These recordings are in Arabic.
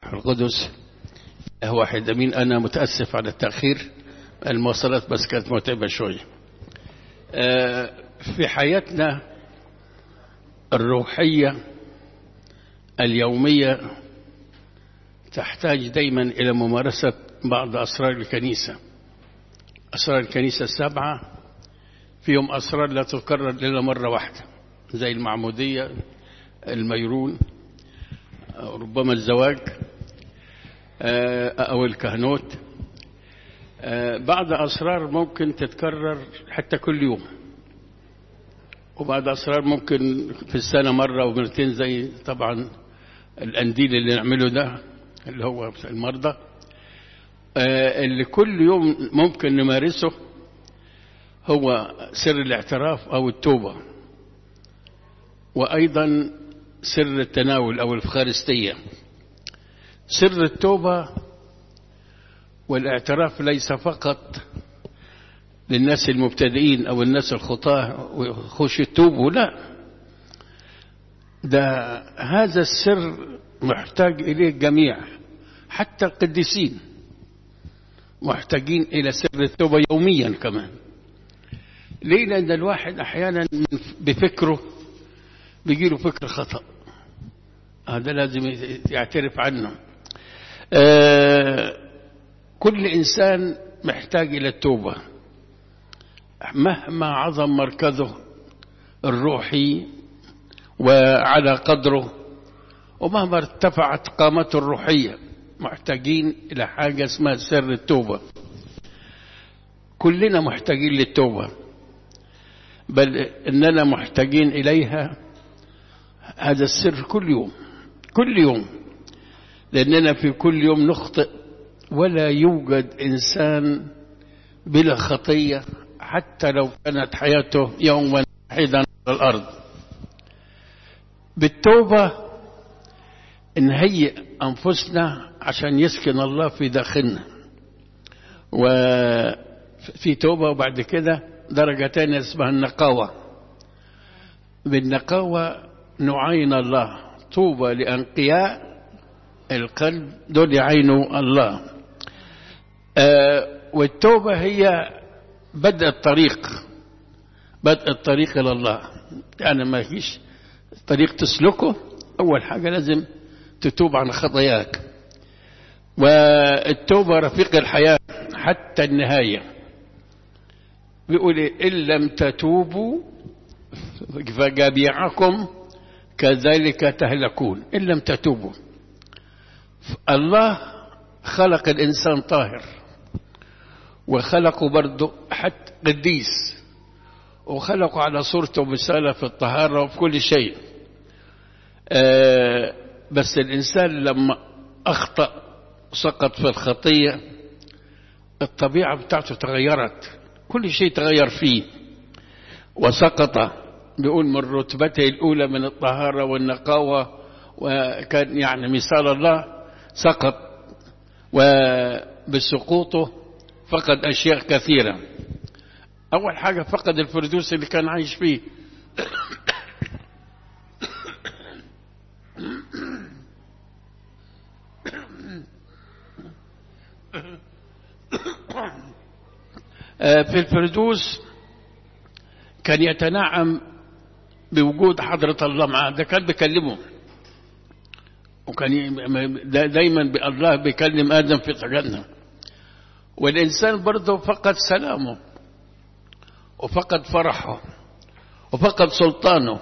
والروح القدس واحد أمين. أنا متأسف على التأخير، المواصلات بس كانت متعبة شوية. في حياتنا الروحية اليومية تحتاج دايما إلى ممارسة بعض أسرار الكنيسة. أسرار الكنيسة السبعة فيهم أسرار لا تكرر إلا مرة واحدة، زي المعمودية، الميرون، ربما الزواج أو الكهنوت. بعض أسرار ممكن تتكرر حتى كل يوم، وبعض أسرار ممكن في السنة مرة ومرتين، زي طبعا الأنديل اللي نعمله ده اللي هو المرضى، اللي كل يوم ممكن نمارسه هو سر الاعتراف أو التوبة، وأيضا سر التناول أو الإفخارستية. سر التوبة والاعتراف ليس فقط للناس المبتدئين أو الناس الخطاة ويخش يتوبوا، لا، ده هذا السر محتاج إليه الجميع، حتى القديسين محتاجين إلى سر التوبة يوميا كمان. ليه؟ لأن الواحد أحيانا بفكره بيجيله فكر خطأ، هذا لازم يعترف عنه. كل إنسان محتاج إلى التوبة مهما عظم مركزه الروحي وعلى قدره، ومهما ارتفعت قامته الروحية، محتاجين إلى حاجة اسمها سر التوبة. كلنا محتاجين للتوبة، بل إننا محتاجين إليها هذا السر كل يوم كل يوم، لأننا في كل يوم نخطئ، ولا يوجد إنسان بلا خطية حتى لو كانت حياته يوما واحدا على الأرض. بالتوبة نهيئ أنفسنا عشان يسكن الله في داخلنا، وفي توبة وبعد كده درجة تانية اسمها النقاوة. بالنقاوة نعين الله. طوبى لأنقياء القلب، دول يعينوا الله. والتوبة هي بدء الطريق إلى الله. يعني ما فيش طريق تسلكه، أول حاجة لازم تتوب عن خطاياك، والتوبة رفيق الحياة حتى النهاية. بيقول إن لم تتوبوا فجميعكم كذلك تهلكون. إن لم تتوبوا. الله خلق الإنسان طاهر، وخلقه برضه حتى قديس، وخلقه على صورته ومثاله في الطهارة وفي كل شيء. بس الإنسان لما أخطأ سقط في الخطية، الطبيعة بتاعته تغيرت، كل شيء تغير فيه وسقط. بيقول من رتبته الأولى من الطهارة والنقاوة، وكان يعني مثال الله سقط، وبسقوطه فقد أشياء كثيرة. أول حاجة فقد الفردوس اللي كان عايش فيه. في الفردوس كان يتنعم بوجود حضرة الله معه، ده كان بيكلمه، وكان دايما الله بيكلم آدم في الجنة. والإنسان برضه فقد سلامه، وفقد فرحه، وفقد سلطانه.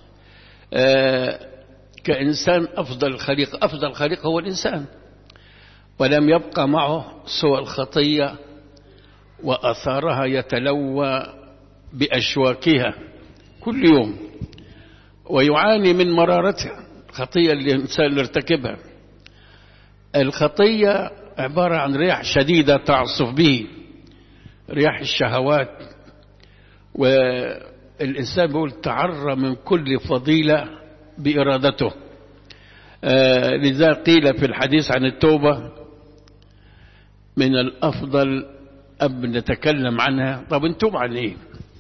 كإنسان أفضل الخليقة هو الإنسان، ولم يبقى معه سوى الخطية وأثارها يتلوى بأشواكها كل يوم، ويعاني من مرارتها. الخطية اللي الإنسان اللي ارتكبها، الخطية عبارة عن رياح شديدة تعصف به، رياح الشهوات. والإنسان بيقول تعرى من كل فضيلة بإرادته. لذا قيل في الحديث عن التوبة من الأفضل أن نتكلم عنها. طب نتوب عن إيه؟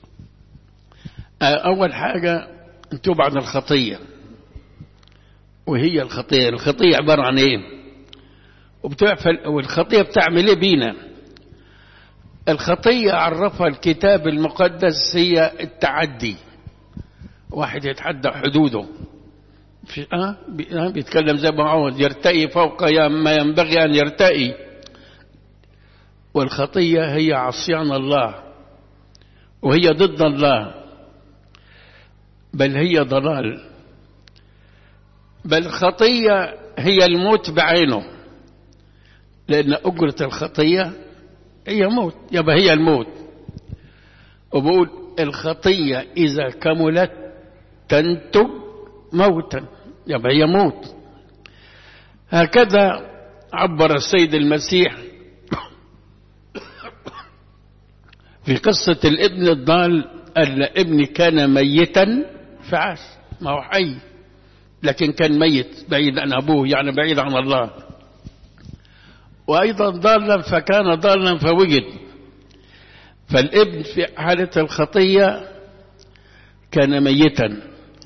أول حاجة نتوب عن الخطية. وهي الخطية عبارة عن إيه؟ والخطية بتعمل ايه بينا؟ الخطية عرفها الكتاب المقدس هي التعدي، واحد يتعدى حدوده، بيتكلم زي ما عاوز، يرتقي فوق ما ينبغي أن يرتقي. والخطية هي عصيان الله، وهي ضد الله، بل هي ضلال، بل الخطية هي الموت بعينه، لأن أجرة الخطية هي موت، يبقى هي الموت. وبقول الخطية إذا كملت تنتج موتا، يبقى هي موت. هكذا عبر السيد المسيح في قصة الابن الضال، أن ابني كان ميتا فعاش، ما هو حي لكن كان ميت بعيد عن أبوه، يعني بعيد عن الله. وأيضا ضالا فكان ضالا فوجد. فالابن في حالة الخطية كان ميتا.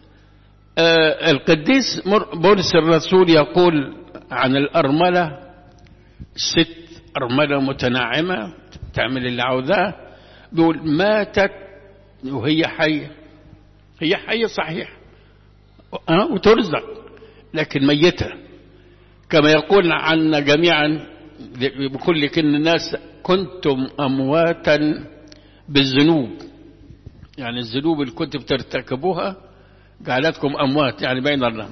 القديس بولس الرسول يقول عن الأرملة، ست أرملة متناعمة تعمل اللي عاوزاه، بيقول ماتت وهي حية، هي حية صحيح وترزق لكن ميتة. كما يقول عنا جميعا بكل كن الناس كنتم أمواتا بالذنوب، يعني الذنوب اللي كنتم بترتكبوها جعلتكم أموات، يعني بين الله.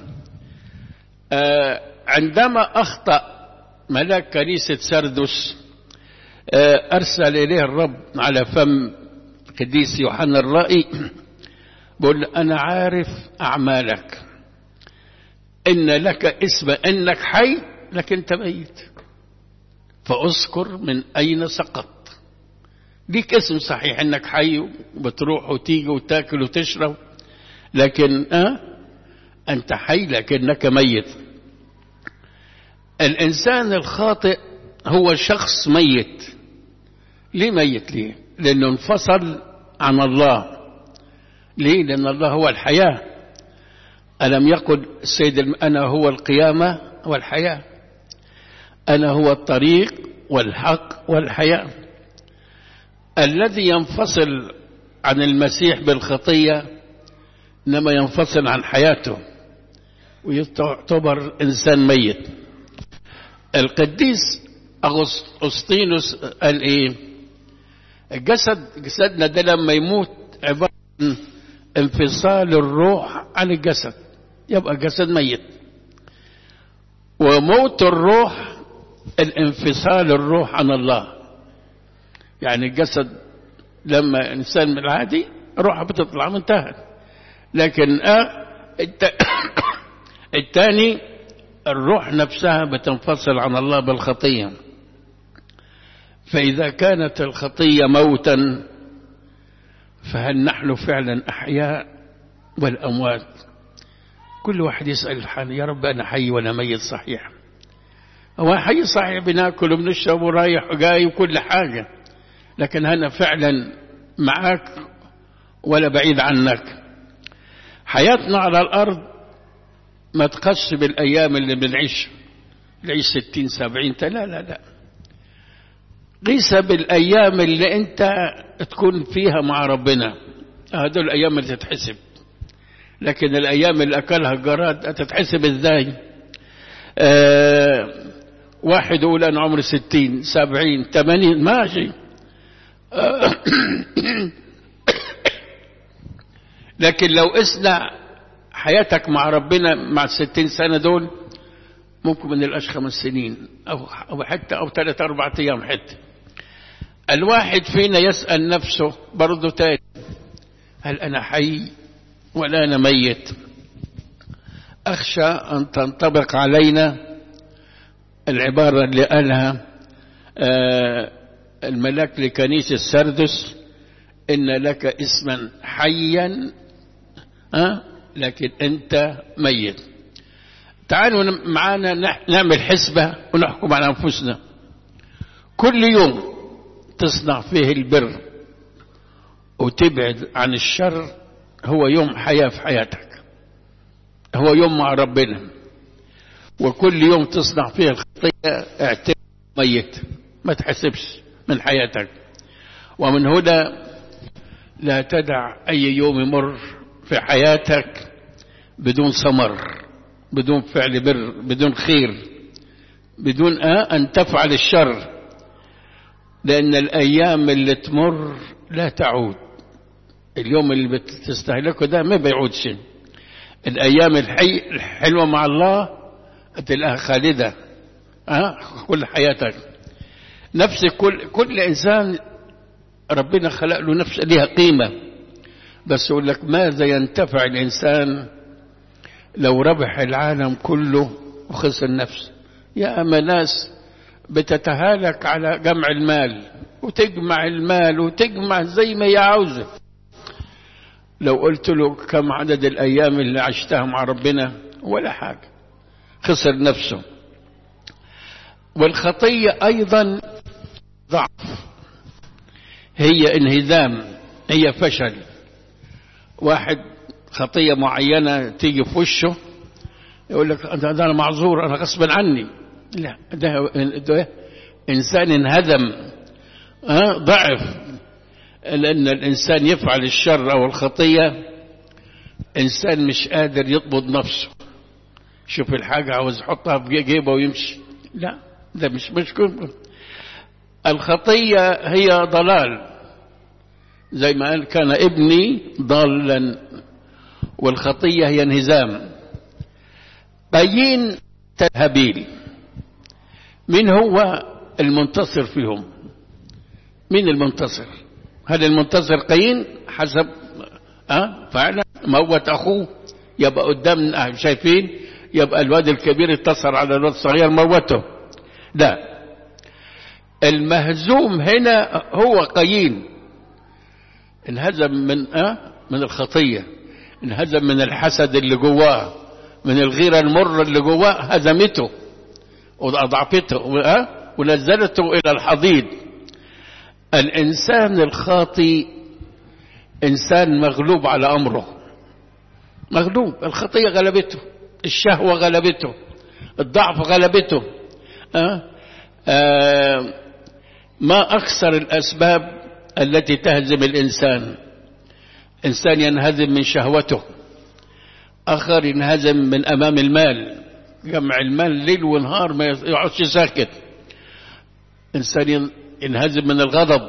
عندما أخطأ ملاك كنيسة سردس، أرسل إليه الرب على فم القديس يوحنا الرائي، بقول أنا عارف أعمالك، إن لك اسم إنك حي لكن أنت ميت، فأذكر من أين سقط. ليك اسم صحيح إنك حي وبتروح وتيجي وتاكل وتشرب، لكن أنت حي لكنك ميت. الإنسان الخاطئ هو شخص ميت. ليه ميت؟ ليه؟ لأنه انفصل عن الله. ليه؟ لأن الله هو الحياة. ألم يقل السيد أنا هو القيامة والحياة، أنا هو الطريق والحق والحياة. الذي ينفصل عن المسيح بالخطية إنما ينفصل عن حياته ويعتبر إنسان ميت. القديس أغسطينوس قال إيه؟ جسدنا ده لما يموت عبارة عن انفصال الروح عن الجسد، يبقى جسد ميت. وموت الروح الانفصال الروح عن الله، يعني الجسد لما إنسان العادي روحه بتطلع منتهى، لكن الثاني الروح نفسها بتنفصل عن الله بالخطية. فإذا كانت الخطية موتا، فهل نحن فعلا أحياء والأموات؟ كل واحد يسأل الحال، يا رب أنا حي ولا ميت صحيح؟ هو حي صحيح، بناكل وبنشرب ورايح وجاي وكل حاجة، لكن أنا فعلا معاك ولا بعيد عنك؟ حياتنا على الأرض ما تقص بالأيام اللي بنعيش 60 70، لا لا لا، قيس بالأيام اللي أنت تكون فيها مع ربنا، هذول الأيام اللي تتحسب. لكن الأيام اللي أكلها الجراد تتحسب إزاي؟ واحد يقول أنا عمري 60 70 80 ماشي، لكن لو قسنا حياتك مع ربنا مع 60 سنة دول، ممكن من الأش 5 سنين أو حتى أو 3 4 أيام حتى. الواحد فينا يسأل نفسه برضو تاني، هل أنا حي ولا أنا ميت؟ أخشى أن تنطبق علينا العبارة اللي قالها الملاك لكنيسة سردس، إن لك اسما حيا لكن أنت ميت. تعالوا معانا نعمل حسبة ونحكم على أنفسنا. كل يوم تصنع فيه البر وتبعد عن الشر هو يوم حياة في حياتك، هو يوم مع ربنا. وكل يوم تصنع فيها الخطية اعتبر ميت، ما تحسبش من حياتك. ومن هنا لا تدع أي يوم يمر في حياتك بدون ثمر، بدون فعل بر، بدون خير، بدون أن تفعل الشر، لأن الأيام اللي تمر لا تعود. اليوم اللي بتستهلكه ده ما بيعودش. الأيام الحلوة مع الله تلاقيها خالدة كل حياتك. نفس كل إنسان ربنا خلق له نفس ليها قيمة، بس يقول لك ماذا ينتفع الإنسان لو ربح العالم كله وخسر نفسه؟ يا أما ناس بتتهالك على جمع المال، وتجمع المال وتجمع زي ما هي عاوزة. لو قلت له كم عدد الأيام اللي عشتها مع ربنا، ولا حاجة، خسر نفسه. والخطية أيضا ضعف، هي انهزام، هي فشل. واحد خطية معينة تيجي في وشه يقول لك ده أنا معذور، أنا غصبا عني. لا، ده إنسان انهزم، ضعف. لأن الإنسان يفعل الشر أو الخطية، إنسان مش قادر يضبط نفسه. شوف الحاجة عاوز يحطها في جيبه ويمشي، لا، ده مش كفر. الخطية هي ضلال، زي ما قال كان ابني ضالا، والخطية هي انهزام. قايين هابيل، مين هو المنتصر فيهم؟ مين المنتصر؟ هل المنتصر قايين حسب فعلا موت أخوه؟ يبقى قدامنا شايفين، يبقى الواد الكبير اتصل على الواد الصغير موته. لا، المهزوم هنا هو قايين. انهزم من الخطية، انهزم من الحسد اللي جواه، من الغيرة المرة اللي جواه، هزمته وأضعفته ونزلته إلى الحضيض. الإنسان الخاطي إنسان مغلوب على أمره، مغلوب. الخطية غلبته، الشهوة غلبته، الضعف غلبته. ما أكثر الأسباب التي تهزم الإنسان. إنسان ينهزم من شهوته، آخر ينهزم من أمام المال، جمع المال ليل ونهار ما يقعدش ساكت. إنسان ينهزم من الغضب،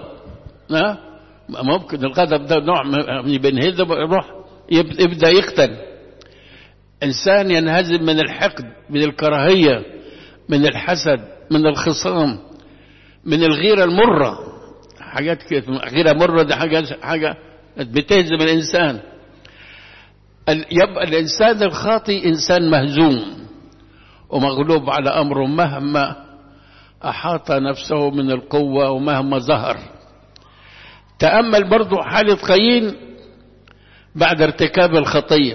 ممكن الغضب ده نوع بينهزم يروح يبدأ يقتل. إنسان ينهزم من الحقد، من الكراهية، من الحسد، من الخصام، من الغيرة المرة. حاجات كده، غيرة مرة دي حاجة بتهزم الإنسان. يبقى الإنسان الخاطئ إنسان مهزوم ومغلوب على أمره مهما أحاط نفسه من القوة ومهما ظهر. تأمل برضو حالة قايين بعد ارتكاب الخطية.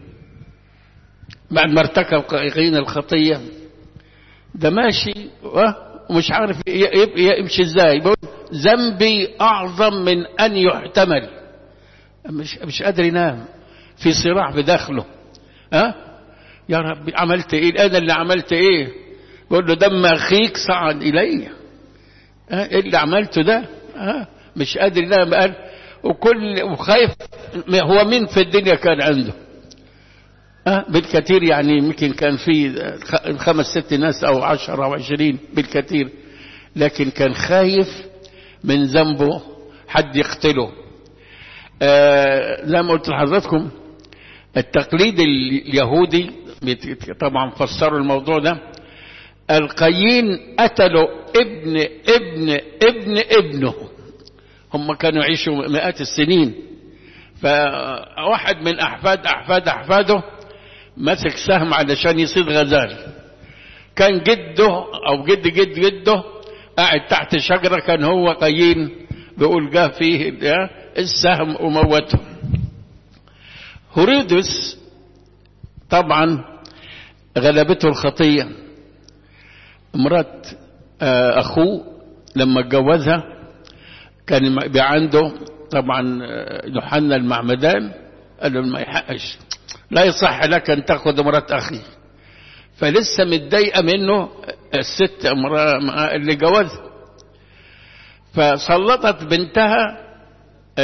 بعد ما ارتكب قايين الخطية ده ماشي ومش عارف يمشي ازاي. بيقول ذنبي أعظم من أن يحتمل. مش قادر ينام، في صراع بداخله. يا رب عملت ايه؟ انا اللي عملت ايه؟ بقول له دم اخيك صعد الي. ايه اللي عملته ده؟ مش قادر ينام. قال وخايف. هو مين في الدنيا كان عنده بالكثير؟ يعني يمكن كان في 5-6 ناس او 10 أو 20 بالكثير، لكن كان خايف من ذنبه حد يقتله. زي ما قلت لحضراتكم التقليد اليهودي طبعا فسروا الموضوع ده. القايين قتلوا ابن ابنه. هم كانوا يعيشوا مئات السنين، فواحد من أحفاده مسك سهم علشان يصيد غزال. كان جده أو جده قاعد تحت شجرة، كان هو قايين بيقول جاه فيه السهم وموته. هيرودس طبعا غلبته الخطية. مرات أخوه لما اتجوزها كان عنده طبعا يوحنا المعمدان، قال له ما يحقش، لا يصح لك أن تأخذ مرات أخي. فلسه متضايقة منه الست امرأة اللي جوزها، فسلطت بنتها